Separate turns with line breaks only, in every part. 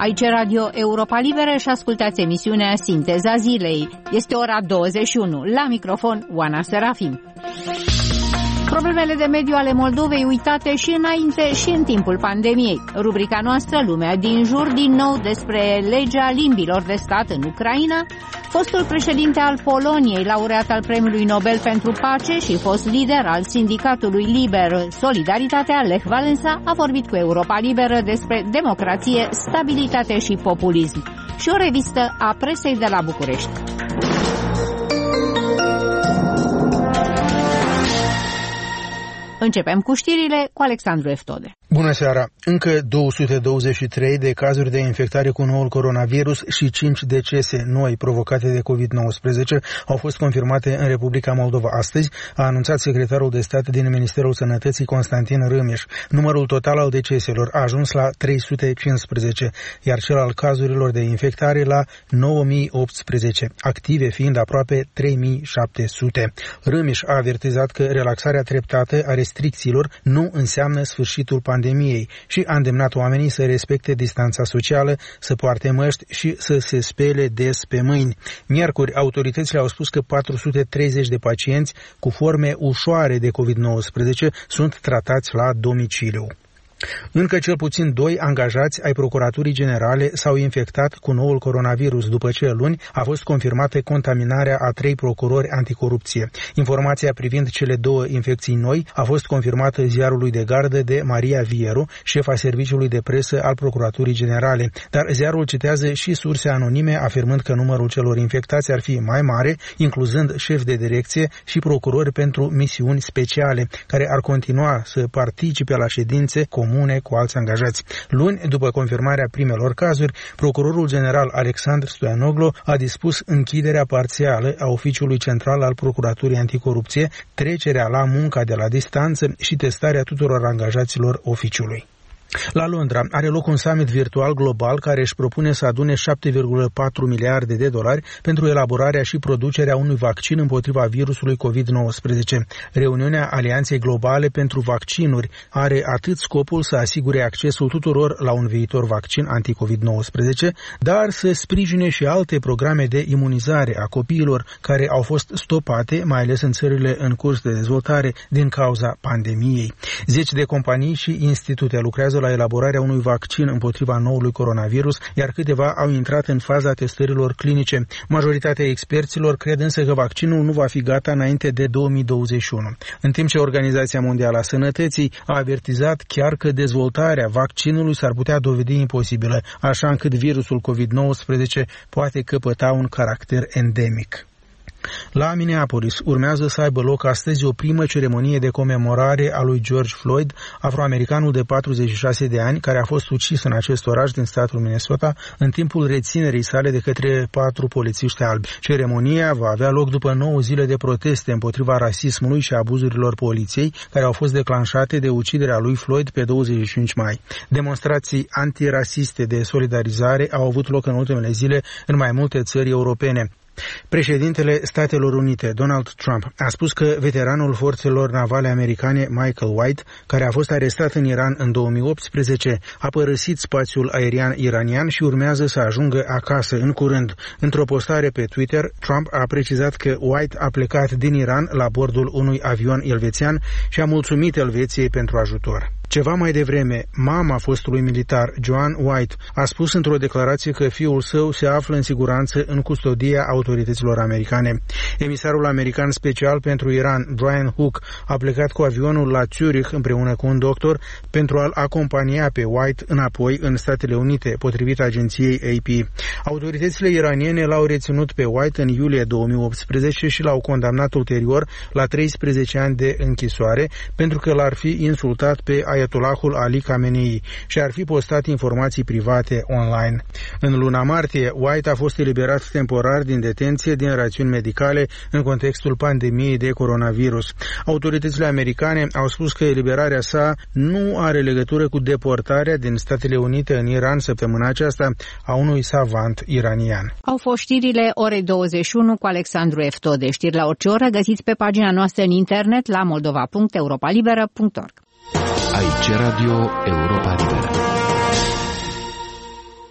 Aici Radio Europa Liberă și ascultați emisiunea Sinteza Zilei. Este ora 21. La microfon, Oana Serafim. Problemele de mediu ale Moldovei uitate și înainte și în timpul pandemiei. Rubrica noastră, Lumea din jur, din nou despre legea limbilor de stat în Ucraina. Fostul președinte al Poloniei, laureat al Premiului Nobel pentru Pace și fost lider al Sindicatului Liber Solidaritatea, Lech Walesa, a vorbit cu Europa Liberă despre democrație, stabilitate și populism. Și o revistă a presei de la București. Începem cu știrile cu Alexandru Eftode.
Bună seara! Încă 223 de cazuri de infectare cu noul coronavirus și 5 decese noi provocate de COVID-19 au fost confirmate în Republica Moldova astăzi, a anunțat secretarul de stat din Ministerul Sănătății Constantin Râmiș. Numărul total al deceselor a ajuns la 315, iar cel al cazurilor de infectare la 9018, active fiind aproape 3700. Râmiș a avertizat că relaxarea treptată a restricțiilor nu înseamnă sfârșitul pandemiei și a îndemnat oamenii să respecte distanța socială, să poarte măști și să se spele des pe mâini. Miercuri, autoritățile au spus că 430 de pacienți cu forme ușoare de COVID-19 sunt tratați la domiciliu. Încă cel puțin 2 angajați ai Procuraturii Generale s-au infectat cu noul coronavirus, după ce luni a fost confirmată contaminarea a 3 procurori anticorupție. Informația privind cele 2 infecții noi a fost confirmată ziarului de gardă de Maria Vieru, șefa serviciului de presă al Procuraturii Generale, dar ziarul citează și surse anonime afirmând că numărul celor infectați ar fi mai mare, incluzând șef de direcție și procurori pentru misiuni speciale, care ar continua să participe la ședințe comune cu alți angajați. Luni, după confirmarea primelor cazuri, procurorul general Alexandru Stoianoglu a dispus închiderea parțială a Oficiului Central al Procuraturii Anticorupție, trecerea la munca de la distanță și testarea tuturor angajaților oficiului. La Londra are loc un summit virtual global care își propune să adune 7,4 miliarde de dolari pentru elaborarea și producerea unui vaccin împotriva virusului COVID-19. Reuniunea Alianței Globale pentru Vaccinuri are atât scopul să asigure accesul tuturor la un viitor vaccin anti-COVID-19, dar să sprijine și alte programe de imunizare a copiilor care au fost stopate, mai ales în țările în curs de dezvoltare din cauza pandemiei. 10 de companii și institute lucrează la elaborarea unui vaccin împotriva noului coronavirus, iar câteva au intrat în faza testărilor clinice. Majoritatea experților cred însă că vaccinul nu va fi gata înainte de 2021. În timp ce Organizația Mondială a Sănătății a avertizat chiar că dezvoltarea vaccinului s-ar putea dovedi imposibilă, așa încât virusul COVID-19 poate căpăta un caracter endemic. La Minneapolis urmează să aibă loc astăzi o primă ceremonie de comemorare a lui George Floyd, afroamericanul de 46 de ani, care a fost ucis în acest oraș din statul Minnesota în timpul reținerii sale de către 4 polițiști albi. Ceremonia va avea loc după 9 zile de proteste împotriva rasismului și abuzurilor poliției, care au fost declanșate de uciderea lui Floyd pe 25 mai. Demonstrații antirasiste de solidarizare au avut loc în ultimele zile în mai multe țări europene. Președintele Statelor Unite, Donald Trump, a spus că veteranul forțelor navale americane Michael White, care a fost arestat în Iran în 2018, a părăsit spațiul aerian iranian și urmează să ajungă acasă în curând. Într-o postare pe Twitter, Trump a precizat că White a plecat din Iran la bordul unui avion elvețian și a mulțumit Elveției pentru ajutor. Ceva mai devreme, mama fostului militar, Joan White, a spus într-o declarație că fiul său se află în siguranță în custodia autorităților americane. Emisarul american special pentru Iran, Brian Hook, a plecat cu avionul la Zurich împreună cu un doctor pentru a-l acompania pe White înapoi în Statele Unite, potrivit agenției AP. Autoritățile iraniene l-au reținut pe White în iulie 2018 și l-au condamnat ulterior la 13 ani de închisoare pentru că l-ar fi insultat pe Ayatollahul Ali Khamenei și ar fi postat informații private online. În luna martie, White a fost eliberat temporar din detenție din rațiuni medicale în contextul pandemiei de coronavirus. Autoritățile americane au spus că eliberarea sa nu are legătură cu deportarea din Statele Unite în Iran săptămâna aceasta a unui savant iranian.
Au fost știrile orei 21 cu Alexandru Eftode. Știri la orice oră găsiți pe pagina noastră în internet la moldova.europalibera.org.
Aici Radio Europa Liberă.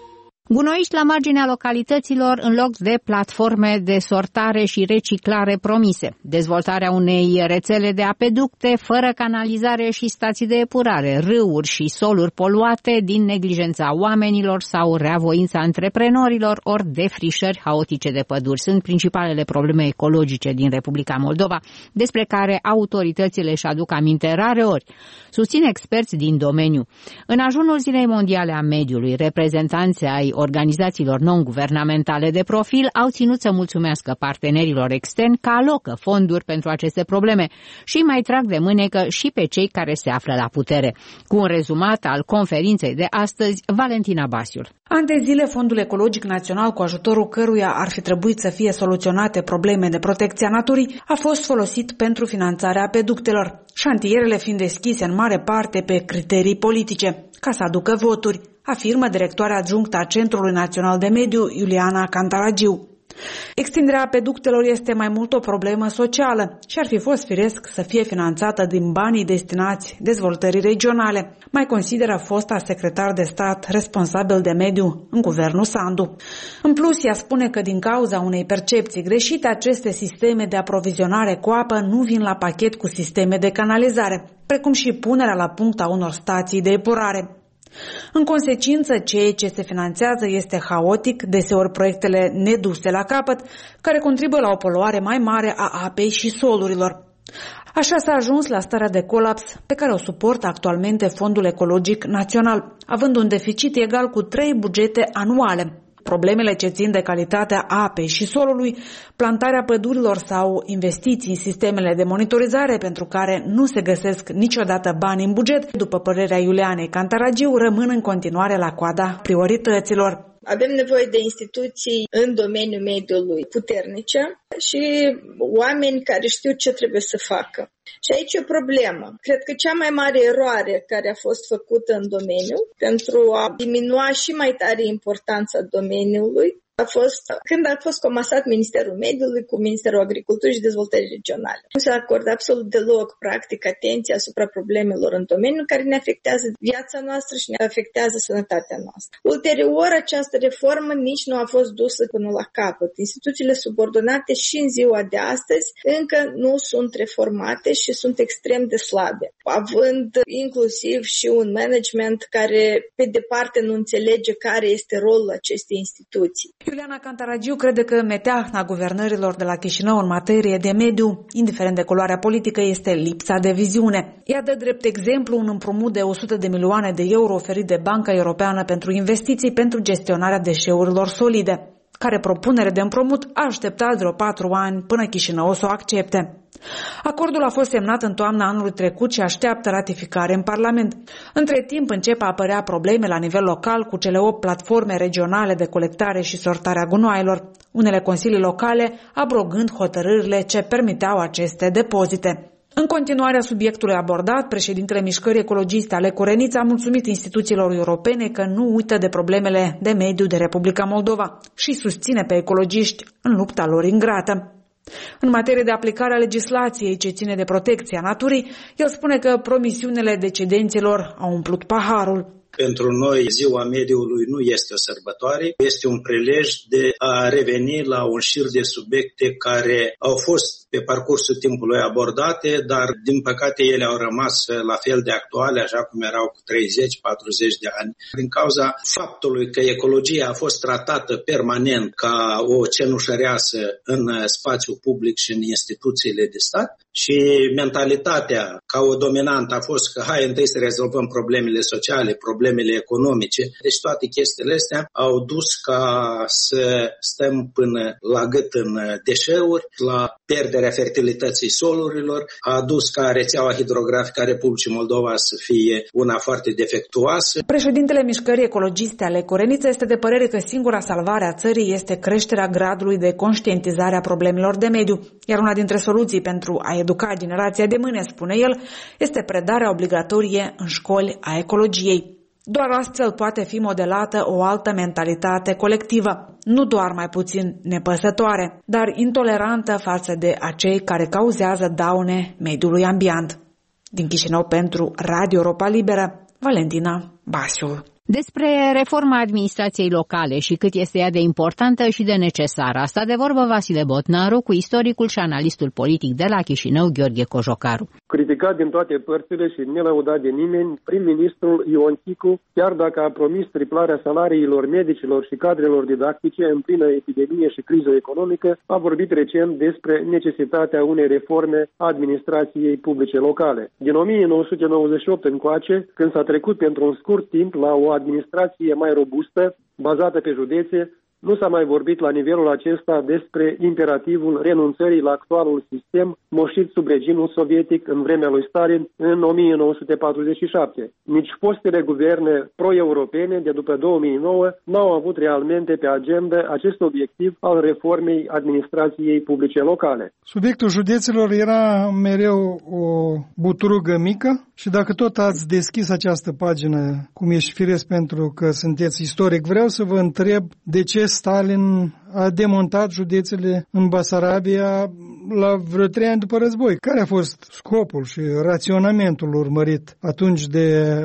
Gunoiști la marginea localităților în loc de platforme de sortare și reciclare promise. Dezvoltarea unei rețele de apeducte fără canalizare și stații de epurare, râuri și soluri poluate din neglijența oamenilor sau reavoința antreprenorilor, ori defrișări haotice de păduri sunt principalele probleme ecologice din Republica Moldova, despre care autoritățile își aduc aminte rareori. Susțin experți din domeniu. În ajunul Zilei Mondiale a Mediului, reprezentanții ai organizațiilor non-guvernamentale de profil au ținut să mulțumească partenerilor externi că alocă fonduri pentru aceste probleme și mai trag de mânecă și pe cei care se află la putere. Cu un rezumat al conferinței de astăzi, Valentina Basiul.
Ani de zile, Fondul Ecologic Național, cu ajutorul căruia ar fi trebuit să fie soluționate probleme de protecție a naturii, a fost folosit pentru finanțarea apeductelor, șantierele fiind deschise în mare parte pe criterii politice, ca să aducă voturi, afirmă directoarea adjunctă a Centrului Național de Mediu, Iuliana Cantaragiu. Extinderea apeductelor este mai mult o problemă socială și ar fi fost firesc să fie finanțată din banii destinați dezvoltării regionale, mai consideră fosta secretar de stat responsabil de mediu în guvernul Sandu. În plus, ea spune că din cauza unei percepții greșite, aceste sisteme de aprovizionare cu apă nu vin la pachet cu sisteme de canalizare, precum și punerea la punct a unor stații de epurare. În consecință, ceea ce se finanțează este haotic, deseori proiectele neduse la capăt, care contribuie la o poluare mai mare a apei și solurilor. Așa s-a ajuns la starea de colaps pe care o suportă actualmente Fondul Ecologic Național, având un deficit egal cu 3 bugete anuale. Problemele ce țin de calitatea apei și solului, plantarea pădurilor sau investiții în sistemele de monitorizare pentru care nu se găsesc niciodată bani în buget, după părerea Iulianei Cantaragiu, rămân în continuare la coada priorităților.
Avem nevoie de instituții în domeniul mediului puternice și oameni care știu ce trebuie să facă. Și aici e o problemă. Cred că cea mai mare eroare care a fost făcută în domeniu pentru a diminua și mai tare importanța domeniului a fost când a fost comasat Ministerul Mediului cu Ministerul Agriculturii și Dezvoltării Regionale. Nu se acordă absolut deloc, practic, atenție asupra problemelor în domeniu care ne afectează viața noastră și ne afectează sănătatea noastră. Ulterior, această reformă nici nu a fost dusă până la capăt. Instituțiile subordonate și în ziua de astăzi încă nu sunt reformate și sunt extrem de slabe, având inclusiv și un management care pe departe nu înțelege care este rolul acestei instituții.
Iuliana Cantaragiu crede că meteahna guvernărilor de la Chișinău în materie de mediu, indiferent de culoarea politică, este lipsa de viziune. Ea dă drept exemplu un împrumut de 100 de milioane de euro oferit de Banca Europeană pentru Investiții pentru gestionarea deșeurilor solide, care propunere de împrumut a așteptat vreo 4 ani până Chișinău să o accepte. Acordul a fost semnat în toamna anului trecut și așteaptă ratificare în Parlament. Între timp încep a apărea probleme la nivel local cu cele 8 platforme regionale de colectare și sortare a gunoaielor, unele consilii locale abrogând hotărârile ce permiteau aceste depozite. În continuarea subiectului abordat, președintele Mișcării Ecologiste Alecu Reniță a mulțumit instituțiilor europene că nu uită de problemele de mediu de Republica Moldova și susține pe ecologiști în lupta lor ingrată. În materie de aplicare a legislației ce ține de protecția naturii, el spune că promisiunile decidenților au umplut paharul.
Pentru noi, Ziua Mediului nu este o sărbătoare, este un prilej de a reveni la un șir de subiecte care au fost pe parcursul timpului abordate, dar din păcate ele au rămas la fel de actuale, așa cum erau cu 30-40 de ani. Din cauza faptului că ecologia a fost tratată permanent ca o cenușăreasă în spațiul public și în instituțiile de stat și mentalitatea ca o dominantă a fost că hai întâi să rezolvăm problemele sociale, problemele economice. Deci toate chestiile astea au dus ca să stăm până la gât în deșeuri, la pierderea fertilității solurilor, a dus ca rețeaua hidrografică a Republicii Moldova să fie una foarte defectuoasă.
Președintele Mișcării Ecologiste Alecu Reniță este de părere că singura salvare a țării este creșterea gradului de conștientizare a problemelor de mediu, iar una dintre soluții pentru a educa generația de mâine, spune el, este predarea obligatorie în școli a ecologiei. Doar astfel poate fi modelată o altă mentalitate colectivă, nu doar mai puțin nepăsătoare, dar intolerantă față de acei care cauzează daune mediului ambient. Din Chișinău pentru Radio Europa Liberă, Valentina Basiu.
Despre reforma administrației locale și cât este ea de importantă și de necesară. Asta de vorbă Vasile Botnaru cu istoricul și analistul politic de la Chișinău, Gheorghe Cojocaru.
Criticat din toate părțile și nelăudat de nimeni, prim-ministrul Ion Chicu, chiar dacă a promis triplarea salariilor medicilor și cadrelor didactice în plină epidemie și criză economică, a vorbit recent despre necesitatea unei reforme a administrației publice locale. Din 1998 încoace, când s-a trecut pentru un scurt timp la o administrație mai robustă, bazată pe județe, nu s-a mai vorbit la nivelul acesta despre imperativul renunțării la actualul sistem moșit sub regimul sovietic în vremea lui Stalin în 1947. Nici fostele guverne pro-europene de după 2009 n-au avut realmente pe agenda acest obiectiv al reformei administrației publice locale.
Subiectul județelor era mereu o buturugă mică și dacă tot ați deschis această pagină, cum e și firesc pentru că sunteți istoric, vreau să vă întreb de ce Stalin a demontat județele în Basarabia la vreo 3 ani după război. Care a fost scopul și raționamentul urmărit atunci de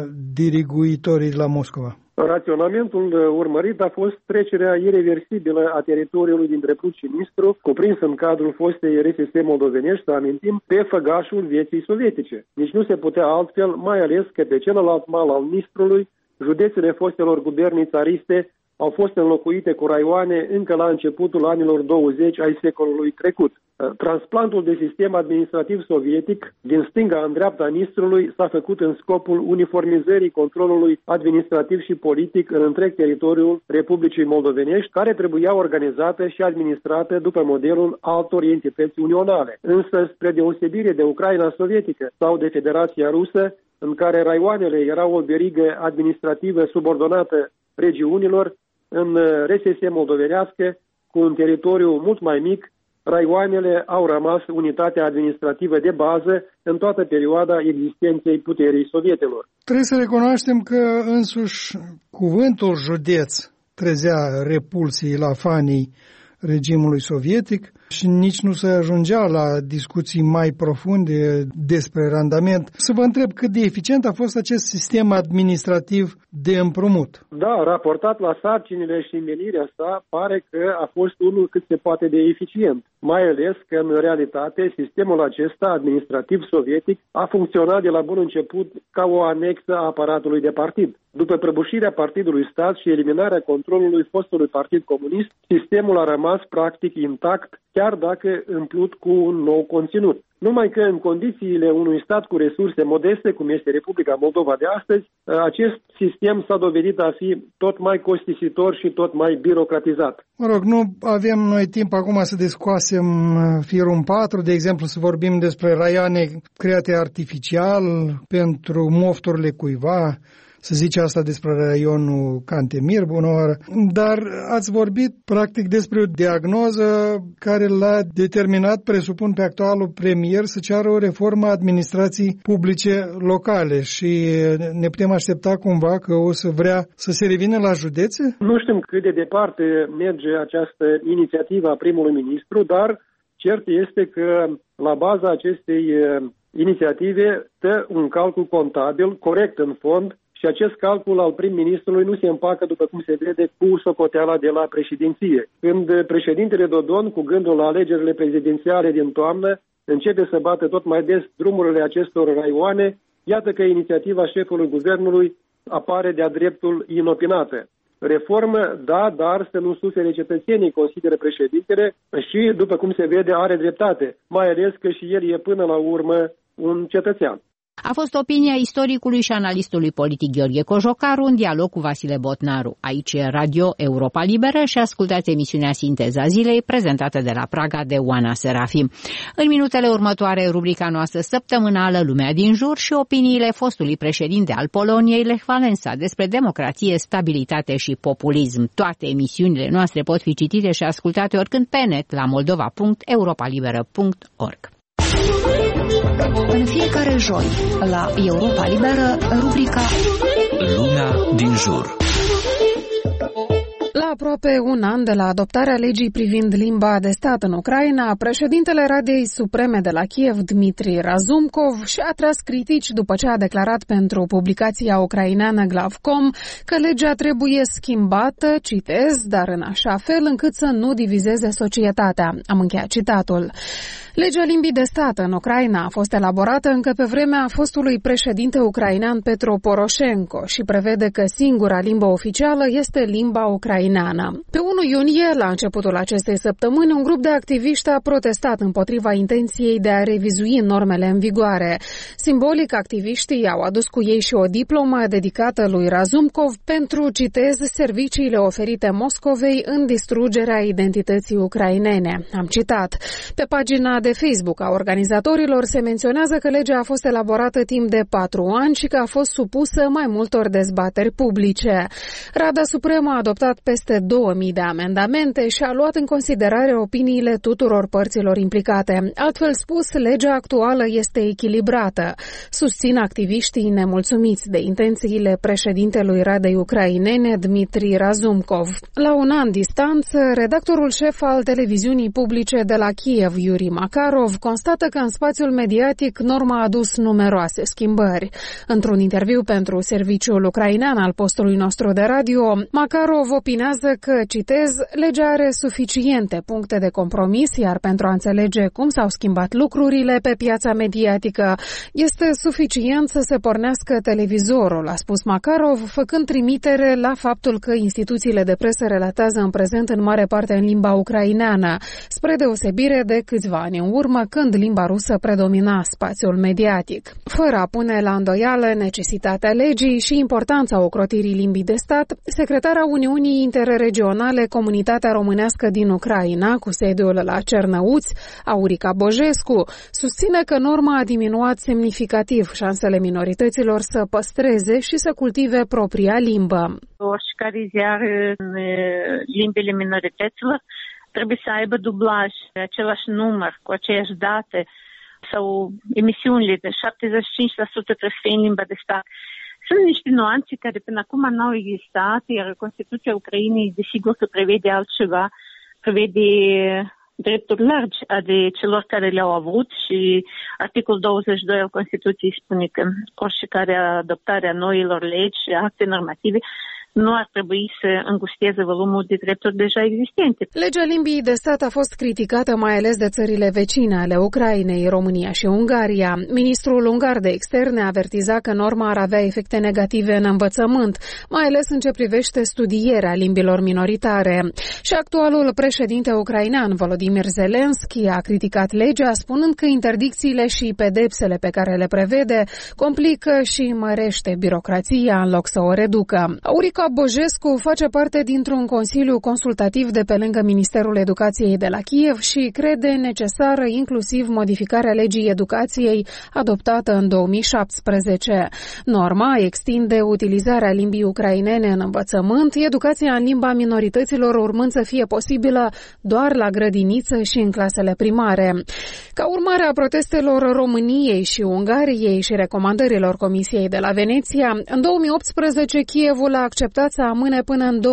diriguitorii la Moscova?
Raționamentul urmărit a fost trecerea ireversibilă a teritoriului dintre Prut și Nistru, cuprins în cadrul fostei RSS moldovenești, să amintim, pe făgașul vieții sovietice. Nici nu se putea altfel, mai ales că pe celălalt mal al Nistrului, județele fostelor gubernii țariste au fost înlocuite cu raioane încă la începutul anilor 20 ai secolului trecut. Transplantul de sistem administrativ sovietic din stânga în dreapta Nistrului s-a făcut în scopul uniformizării controlului administrativ și politic în întreg teritoriul Republicii Moldovenești, care trebuia organizată și administrată după modelul altor entități unionale. Însă, spre deosebire de Ucraina sovietică sau de Federația Rusă, în care raioanele erau o verigă administrativă subordonată regiunilor, în RSS moldovenească, cu un teritoriu mult mai mic, raioanele au rămas unitatea administrativă de bază în toată perioada existenței puterii sovietelor.
Trebuie să recunoaștem că însuși cuvântul județ trezea repulsii la fanii regimului sovietic și nici nu se ajungea la discuții mai profunde despre randament. Să vă întreb cât de eficient a fost acest sistem administrativ de împrumut.
Da, raportat la sarcinile și menirea sa, pare că a fost unul cât se poate de eficient. Mai ales că, în realitate, sistemul acesta administrativ sovietic a funcționat de la bun început ca o anexă a aparatului de partid. După prăbușirea partidului stat și eliminarea controlului fostului partid comunist, sistemul a rămas practic intact, chiar dacă împlut cu un nou conținut. Numai că în condițiile unui stat cu resurse modeste, cum este Republica Moldova de astăzi, acest sistem s-a dovedit a fi tot mai costisitor și tot mai birocratizat.
Mă rog, nu avem noi timp acum să descoasem firul 4, de exemplu să vorbim despre raioane create artificial pentru mofturile cuiva, să zice asta despre raionul Cantemir, bună oară, dar ați vorbit practic despre o diagnoză care l-a determinat, presupun, pe actualul premier să ceară o reformă a administrației publice locale și ne putem aștepta cumva că o să vrea să se revină la județe?
Nu știm cât de departe merge această inițiativă a primului ministru, dar cert este că la baza acestei inițiative stă un calcul contabil corect în fond. Și acest calcul al prim-ministrului nu se împacă, după cum se vede, cu socoteala de la președinție. Când președintele Dodon, cu gândul la alegerile prezidențiale din toamnă, începe să bată tot mai des drumurile acestor raioane, iată că inițiativa șefului guvernului apare de-a dreptul inopinată. Reformă, da, dar să nu sufere cetățenii, consideră președintele, și, după cum se vede, are dreptate, mai ales că și el e până la urmă un cetățean.
A fost opinia istoricului și analistului politic Gheorghe Cojocaru în dialog cu Vasile Botnaru. Aici e Radio Europa Liberă și ascultați emisiunea Sinteza Zilei, prezentată de la Praga de Oana Serafim. În minutele următoare, rubrica noastră săptămânală Lumea din jur și opiniile fostului președinte al Poloniei, Lech Wałęsa, despre democrație, stabilitate și populism. Toate emisiunile noastre pot fi citite și ascultate oricând pe net la moldova.europalibera.org.
În fiecare joi, la Europa Liberă, rubrica
Lumea din jur.
La
aproape un an de la adoptarea legii privind limba de stat în Ucraina, președintele Radei Supreme de la Kiev, Dmitri Razumkov, și-a atras critici după ce a declarat pentru publicația ucraineană Glavcom că legea trebuie schimbată, citez, dar în așa fel încât să nu divizeze societatea. Am încheiat citatul. Legea limbii de stat în Ucraina a fost elaborată încă pe vremea fostului președinte ucrainean Petro Poroșenko și prevede că singura limbă oficială este limba ucraineană. Pe 1 iunie, la începutul acestei săptămâni, un grup de activiști a protestat împotriva intenției de a revizui normele în vigoare. Simbolic, activiștii au adus cu ei și o diplomă dedicată lui Razumkov pentru, citez, serviciile oferite Moscovei în distrugerea identității ucrainene. Am citat. Pe pagina de Facebook a organizatorilor se menționează că legea a fost elaborată timp de 4 ani și că a fost supusă mai multor dezbateri publice. Rada Supremă a adoptat peste 2000 de amendamente și a luat în considerare opiniile tuturor părților implicate. Altfel spus, legea actuală este echilibrată, susțin activiștii nemulțumiți de intențiile președintelui Radei ucrainene Dmitri Razumkov. La un an distanță, redactorul șef al televiziunii publice de la Kiev, Yuri Makarov, constată că în spațiul mediatic norma a adus numeroase schimbări. Într-un interviu pentru serviciul ucrainean al postului nostru de radio, Makarov opinează că, citez, legea are suficiente puncte de compromis, iar pentru a înțelege cum s-au schimbat lucrurile pe piața mediatică, este suficient să se pornească televizorul, a spus Makarov, făcând trimitere la faptul că instituțiile de presă relatează în prezent în mare parte în limba ucraineană, spre deosebire de câțiva ani în urmă, când limba rusă predomina spațiul mediatic. Fără a pune la îndoială necesitatea legii și importanța ocrotirii limbii de stat, secretara Uniunii Interregionale Comunitatea Românească din Ucraina, cu sediul la Cernăuți, Aurica Bojescu, susține că norma a diminuat semnificativ șansele minorităților să păstreze și să cultive propria limbă.
Oricare ziar în limbile minorităților trebuie să aibă dublaj, același număr, cu aceeași date, sau emisiunile de 75% trebuie să fie în limba de stat. Sunt niște nuanțe care până acum n-au existat, iar Constituția Ucrainei desigur că prevede altceva, prevede drepturi largi ale celor care le-au avut și articolul 22 al Constituției spune că oricare adoptare a noilor legi și acte normative nu ar trebui să îngusteze volumul de drepturi deja existente.
Legea limbii de stat a fost criticată mai ales de țările vecine ale Ucrainei, România și Ungaria. Ministrul ungar de externe avertiza că norma ar avea efecte negative în învățământ, mai ales în ce privește studierea limbilor minoritare. Și actualul președinte ucrainean, Volodymyr Zelensky, a criticat legea, spunând că interdicțiile și pedepsele pe care le prevede complică și mărește birocrația în loc să o reducă. Aurica Bojescu face parte dintr-un consiliu consultativ de pe lângă Ministerul Educației de la Kiev și crede necesară inclusiv modificarea legii educației adoptată în 2017. Norma extinde utilizarea limbii ucrainene în învățământ, educația în limba minorităților urmând să fie posibilă doar la grădiniță și în clasele primare. Ca urmare a protestelor României și Ungariei și recomandărilor Comisiei de la Veneția, în 2018 Kievul a acceptat să amâne până în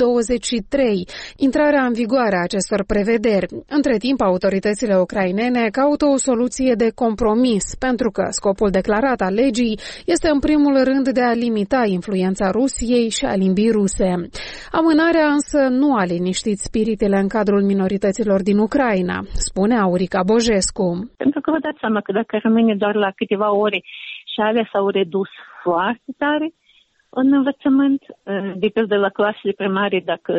2023 intrarea în vigoare a acestor prevederi. Între timp, autoritățile ucrainene caută o soluție de compromis, pentru că scopul declarat al legii este în primul rând de a limita influența Rusiei și a limbii ruse. Amânarea însă nu a liniștit spiritele în cadrul minorităților din Ucraina, spune Aurica Bojescu.
Pentru că vă dați seama că dacă rămâne doar la câteva ore și alea s-au redus foarte tare în învățământ, de pildă la clasele primare, dacă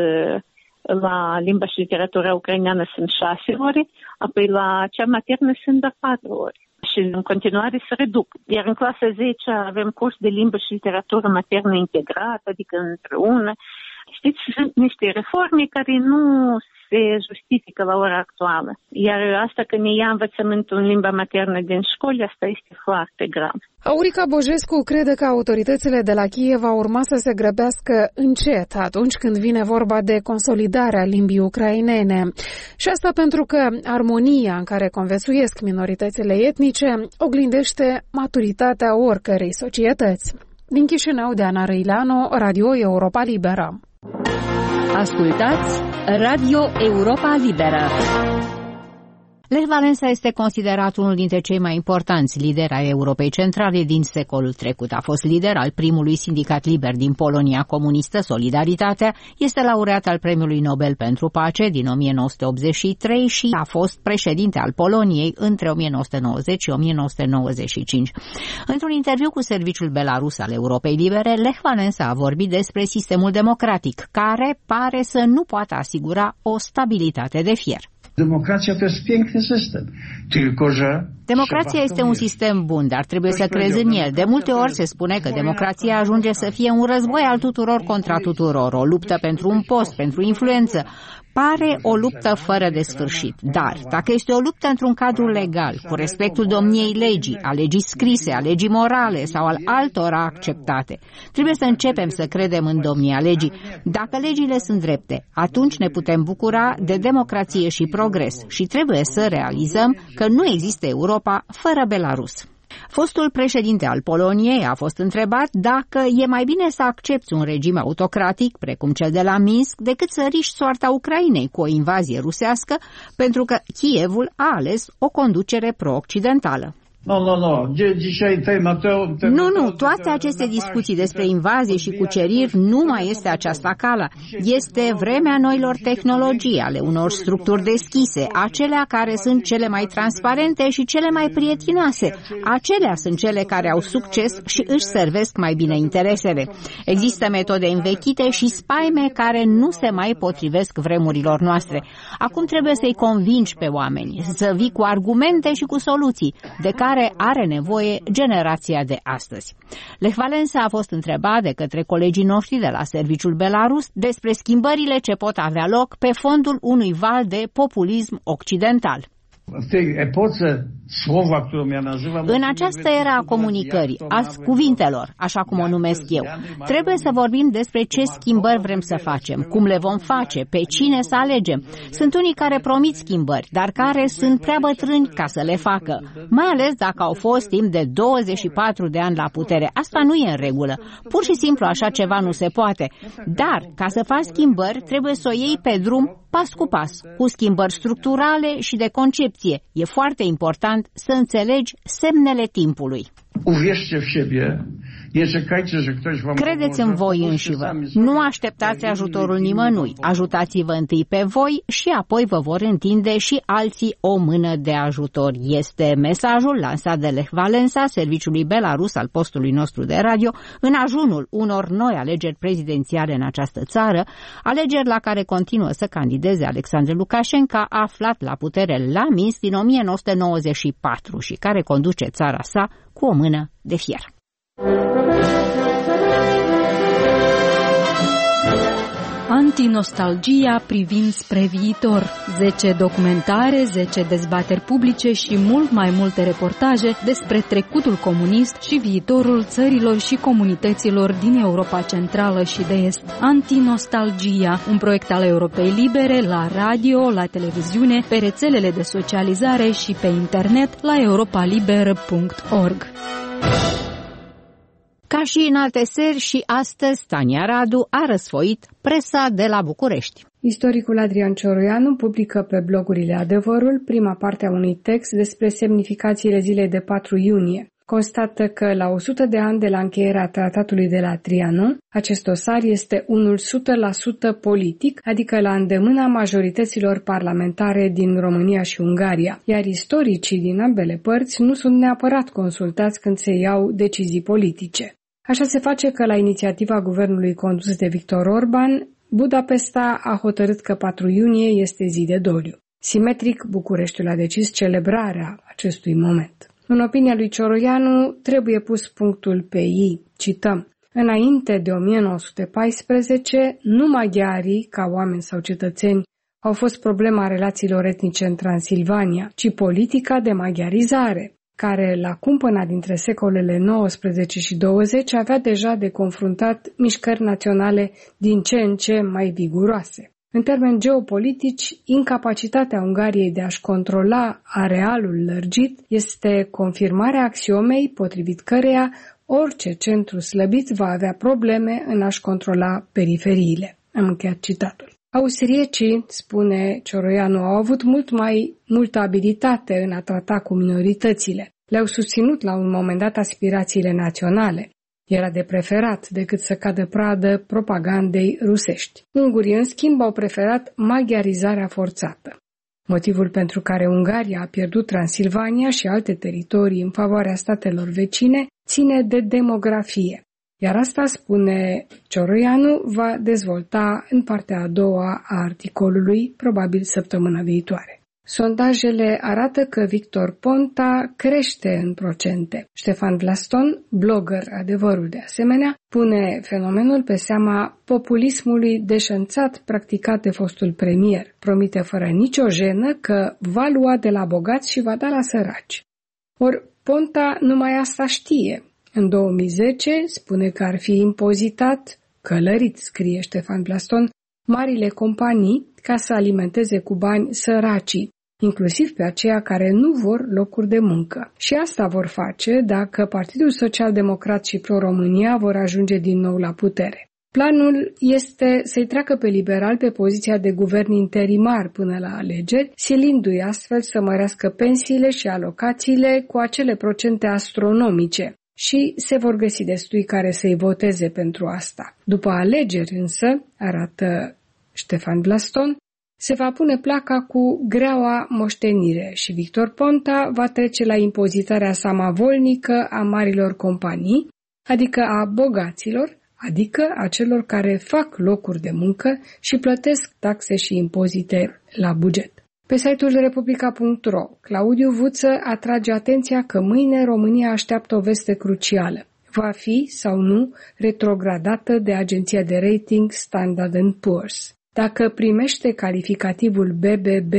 la limba și literatura ucraineană sunt 6 ore, apoi la cea maternă sunt doar 4 ore. Și în continuare se reduc. Iar în clasa 10 avem curs de limbă și literatură maternă integrat, adică împreună. Știți, sunt niște reforme care nu se justifică la ora actuală. Iar asta că ne ia învățământul în limba maternă din școli, asta este foarte grav.
Aurica Bojescu crede că autoritățile de la Kiev au urma să se grăbească încet atunci când vine vorba de consolidarea limbii ucrainene. Și asta pentru că armonia în care conviețuiesc minoritățile etnice oglindește maturitatea oricărei societăți. Din Chișinău, Diana Răileanu, Radio Europa Liberă.
Ascultați Radio Europa Liberă. Lech Wałęsa este considerat unul dintre cei mai importanți lideri ai Europei Centrale din secolul trecut. A fost lider al primului sindicat liber din Polonia comunistă, Solidaritatea, este laureat al Premiului Nobel pentru Pace din 1983 și a fost președinte al Poloniei între 1990 și 1995. Într-un interviu cu serviciul belarus al Europei Libere, Lech Wałęsa a vorbit despre sistemul democratic, care pare să nu poată asigura o stabilitate de fier.
Democrația to jest piękny system, tylko że
democrația este un sistem bun, dar trebuie să crezi în el. De multe ori se spune că democrația ajunge să fie un război al tuturor contra tuturor, o luptă pentru un post, pentru influență. Pare o luptă fără de sfârșit, dar dacă este o luptă într-un cadru legal, cu respectul domniei legii, a legii scrise, a legii morale sau al altora acceptate, trebuie să începem să credem în domnia legii. Dacă legile sunt drepte, atunci ne putem bucura de democrație și progres și trebuie să realizăm că nu există Europa fără Belarus. Fostul președinte al Poloniei a fost întrebat dacă e mai bine să accepți un regim autocratic, precum cel de la Minsk, decât să riști soarta Ucrainei cu o invazie rusească, pentru că Kievul a ales o conducere pro-occidentală. Nu, toate aceste discuții despre invazii și cuceriri nu mai este aceasta cală. Este vremea noilor tehnologii, ale unor structuri deschise, acelea care sunt cele mai transparente și cele mai prietenoase. Acelea sunt cele care au succes și își servesc mai bine interesele. Există metode învechite și spaime care nu se mai potrivesc vremurilor noastre. Acum trebuie să-i convingi pe oameni, să vii cu argumente și cu soluții, de care are nevoie generația de astăzi. Lech Wałęsa a fost întrebat de către colegii noștri de la serviciul belarus despre schimbările ce pot avea loc pe fondul unui val de populism occidental. În această era a comunicării, a cuvintelor, așa cum o numesc eu, trebuie să vorbim despre ce schimbări vrem să facem, cum le vom face, pe cine să alegem. Sunt unii care promit schimbări, dar care sunt prea bătrâni ca să le facă, mai ales dacă au fost timp de 24 de ani la putere. Asta nu e în regulă. Pur și simplu așa ceva nu se poate. Dar, ca să faci schimbări, trebuie să o iei pe drum pas cu pas, cu schimbări structurale și de concepție. E foarte important să înțelegi semnele timpului. Credeți în voi înșivă. Nu așteptați ajutorul nimănui. Ajutați-vă întâi pe voi și apoi vă vor întinde și alții o mână de ajutor. Este mesajul lansat de Lech Wałęsa, serviciului belarus al postului nostru de radio, în ajunul unor noi alegeri prezidențiale în această țară, alegeri la care continuă să candideze Alexandru Lukashenko, aflat la putere la Minsk din 1994 și care conduce țara sa cu o mână de fier.
Antinostalgia privind spre viitor. 10 documentare, 10 dezbateri publice și mult mai multe reportaje despre trecutul comunist și viitorul țărilor și comunităților din Europa Centrală și de Est. Antinostalgia, un proiect al Europei Libere la radio, la televiziune, pe rețelele de socializare și pe internet la europaliber.org.
Ca și în alte seri și astăzi, Tania Radu a răsfoit presa de la București.
Istoricul Adrian Cioroianu publică pe blogurile Adevărul prima parte a unui text despre semnificațiile zilei de 4 iunie. Constată că la 100 de ani de la încheierea tratatului de la Trianon, acest dosar este unul 100% politic, adică la îndemâna majorităților parlamentare din România și Ungaria, iar istoricii din ambele părți nu sunt neapărat consultați când se iau decizii politice. Așa se face că la inițiativa guvernului condus de Victor Orban, Budapesta a hotărât că 4 iunie este zi de doliu. Simetric, Bucureștiul a decis celebrarea acestui moment. În opinia lui Cioroianu, trebuie pus punctul pe I. Cităm: înainte de 1914, nu maghiarii, ca oameni sau cetățeni, au fost problema relațiilor etnice în Transilvania, ci politica de maghiarizare, care, la cumpăna dintre secolele 19 și 20, avea deja de confruntat mișcări naționale din ce în ce mai viguroase. În termeni geopolitici, incapacitatea Ungariei de a-și controla arealul lărgit este confirmarea axiomei potrivit căreia orice centru slăbit va avea probleme în a-și controla periferiile. Am încheiat citatul. Austriecii, spune Cioroianu, au avut mult mai multă abilitate în a trata cu minoritățile. Le-au susținut la un moment dat aspirațiile naționale. Era de preferat decât să cadă pradă propagandei rusești. Ungurii, în schimb, au preferat maghiarizarea forțată. Motivul pentru care Ungaria a pierdut Transilvania și alte teritorii în favoarea statelor vecine ține de demografie. Iar asta, spune Cioroianu, va dezvolta în partea a doua a articolului, probabil săptămâna viitoare. Sondajele arată că Victor Ponta crește în procente. Ștefan Vlaston, blogger Adevărul de asemenea, pune fenomenul pe seama populismului deșanțat practicat de fostul premier. Promite fără nicio jenă că va lua de la bogați și va da la săraci. Or, Ponta numai asta știe. În 2010 spune că ar fi impozitat, călărit, scrie Ștefan Vlaston, marile companii ca să alimenteze cu bani săracii, inclusiv pe aceia care nu vor locuri de muncă. Și asta vor face dacă Partidul Social-Democrat și Pro-România vor ajunge din nou la putere. Planul este să-i treacă pe liberal pe poziția de guvern interimar până la alegeri, silindu-i astfel să mărească pensiile și alocațiile cu acele procente astronomice. Și se vor găsi destui care să-i voteze pentru asta. După alegeri însă, arată Ștefan Vlaston, se va pune placa cu greaua moștenire și Victor Ponta va trece la impozitarea samavolnică a marilor companii, adică a bogaților, adică a celor care fac locuri de muncă și plătesc taxe și impozite la buget. Pe site-ul republica.ro, Claudiu Vuță atrage atenția că mâine România așteaptă o veste crucială. Va fi sau nu retrogradată de agenția de rating Standard & Poor's. Dacă primește calificativul BBB-,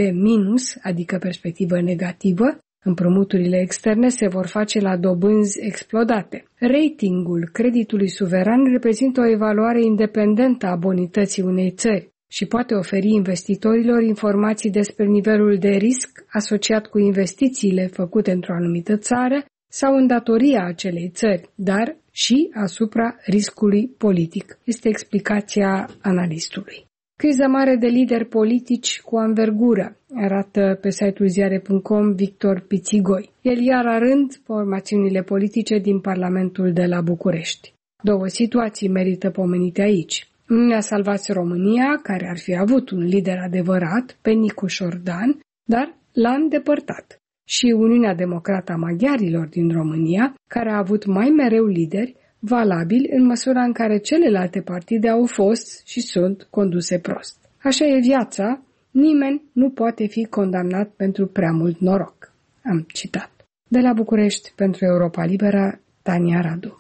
adică perspectivă negativă, împrumuturile externe se vor face la dobânzi explodate. Ratingul creditului suveran reprezintă o evaluare independentă a bonității unei țări și poate oferi investitorilor informații despre nivelul de risc asociat cu investițiile făcute într-o anumită țară sau îndatoria acelei țări, dar și asupra riscului politic. Este explicația analistului. Criză mare de lideri politici cu anvergură, arată pe site-ul ziare.com Victor Pițigoi. El ia la rând formațiunile politice din Parlamentul de la București. Două situații merită pomenite aici. Uniunea Salvați România, care ar fi avut un lider adevărat, pe Nicu Șordan, dar l-a îndepărtat. Și Uniunea Democrată a Maghiarilor din România, care a avut mai mereu lideri, valabili în măsura în care celelalte partide au fost și sunt conduse prost. Așa e viața, nimeni nu poate fi condamnat pentru prea mult noroc. Am citat. De la București, pentru Europa Liberă, Tania Radu.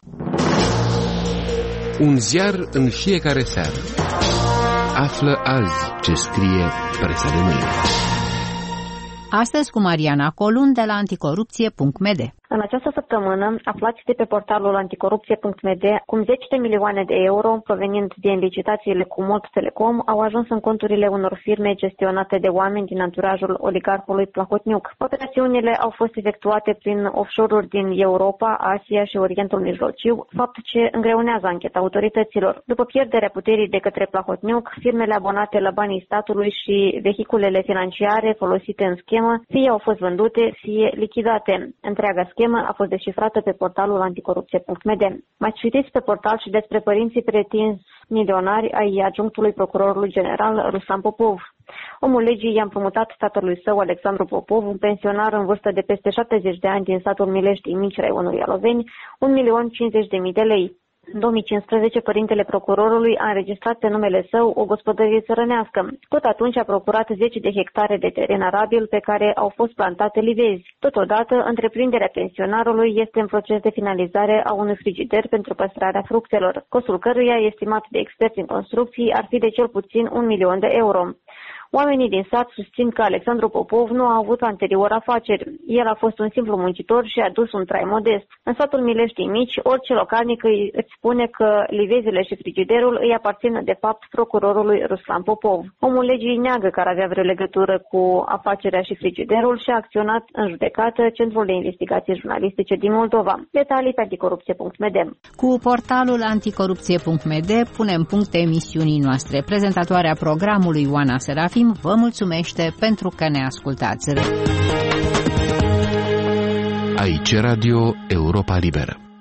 Un ziar în fiecare seară. Află azi ce scrie presa de mâine.
Astăzi cu Mariana Colun de la anticorupție.md.
În această săptămână aflați de pe portalul anticorupție.md cum 10 de milioane de euro provenind din licitațiile cu Mult Telecom au ajuns în conturile unor firme gestionate de oameni din anturajul oligarhului Plahotniuc. Operațiunile au fost efectuate prin offshore-uri din Europa, Asia și Orientul Mijlociu, fapt ce îngreunează ancheta autorităților. După pierderea puterii de către Plahotniuc, firmele abonate la banii statului și vehiculele financiare folosite în schemă fie au fost vândute, fie lichidate. Întreaga schemă a fost descifrată pe portalul anticorupție.md. Mai citiți pe portal și despre părinții pretinși milionari ai adjunctului procurorului general Ruslan Popov. Omul legii i-a împrumutat tatălui său, Alexandru Popov, un pensionar în vârstă de peste 70 de ani din satul Milești, Mici, raionul Ialoveni, 1.050.000 de lei. În 2015, părintele procurorului a înregistrat pe numele său o gospodărie țărănească. Tot atunci a procurat 10 de hectare de teren arabil pe care au fost plantate livezi. Totodată, întreprinderea pensionarului este în proces de finalizare a unui frigider pentru păstrarea fructelor, costul căruia, estimat de experți în construcții, ar fi de cel puțin 1 milion de euro. Oamenii din sat susțin că Alexandru Popov nu a avut anterior afaceri. El a fost un simplu muncitor și a dus un trai modest. În satul Mileștii Mici, orice localnic îți spune că livezile și frigiderul îi aparțin de fapt procurorului Ruslan Popov. Omul legii neagă că ar avea vreo legătură cu afacerea și frigiderul și a acționat în judecată Centrul de Investigații Jurnalistice din Moldova. Detalii pe anticorupție.md.
Cu portalul anticorupție.md punem punct emisiunii noastre. Prezentatoarea programului Oana Serafim vă mulțumește pentru că ne ascultați.
Aici Radio Europa Liberă.